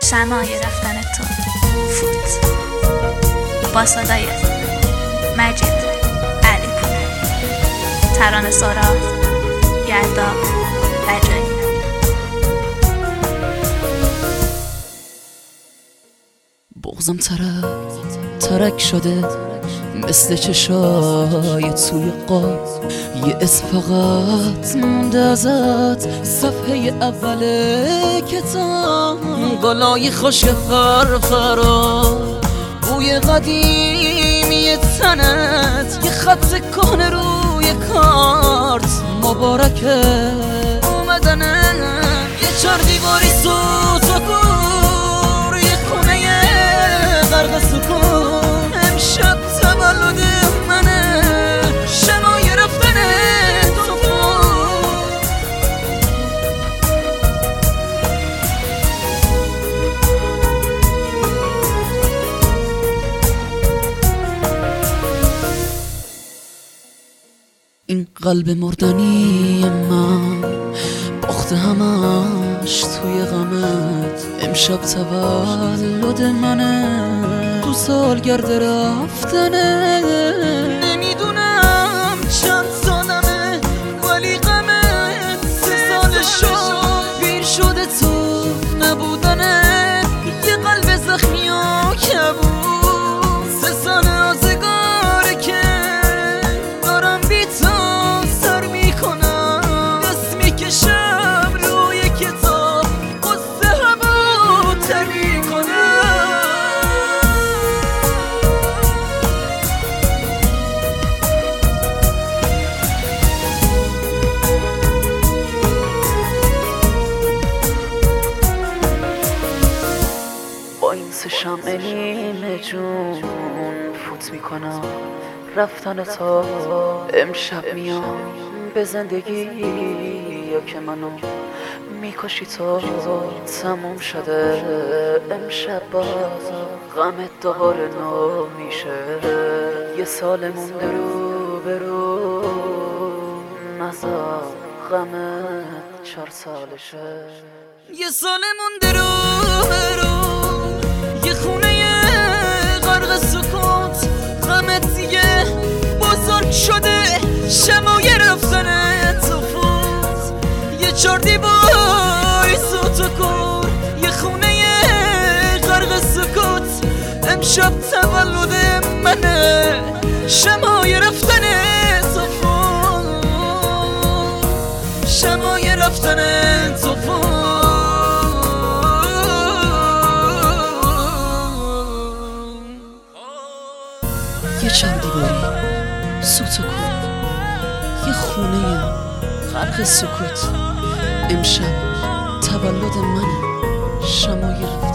شمای رفتن تو فوت با صدای مجید علی پور، ترانه سارا، یلدا رجایی. بغضم ترک شده مثل چشای توی قاب، یه اسم فقط مونده ازت، صفحه اول کتاب، بالای خشک فرفرا، بوی قدیمی تنت، یه خط کهنه روی کارت، مبارکه اومدنه، یه چار دیواری سوت و کور، یه خونه غرق سکون، امشب تولد منه، شمای رفتن تو این قلب مردنی من باخته همش توی غمت، امشب تولد منه، تو سالگرد رفتنه، نمیدونم چند سالمه ولی غمت 3 سال شد، پیر شده تو نبودنه، یه قلب زخمی و کبود، 3 سال آزگاره که دارم بی تو سر میکنم، دست میکشم روی کتاب، قصه همو تر میکنم. با این 3 شمع نیمه جون فوت میکنم رفتن تا امشب میام به زندگی، یا که منو میکشی تا تموم شده، امشب باز غمت دوباره نو میشه، یه سال مونده رو برو، نزار غمت 4 سالشه، یه سال مونده رو برو، یه خونه غرق سکوت، غمت دیگه بزرگ شده، شمای رفتن تو فوت، یه 4 دیوار سوت و کور، یه خونه غرق سکوت، امشب تولد منه، شمای رفتن تو فوت، شمای رفتن تو فوت. یه 4 دیواری سوت و کور، یه خونه غرق سکوت، امشب تولد منه، شمای رفتن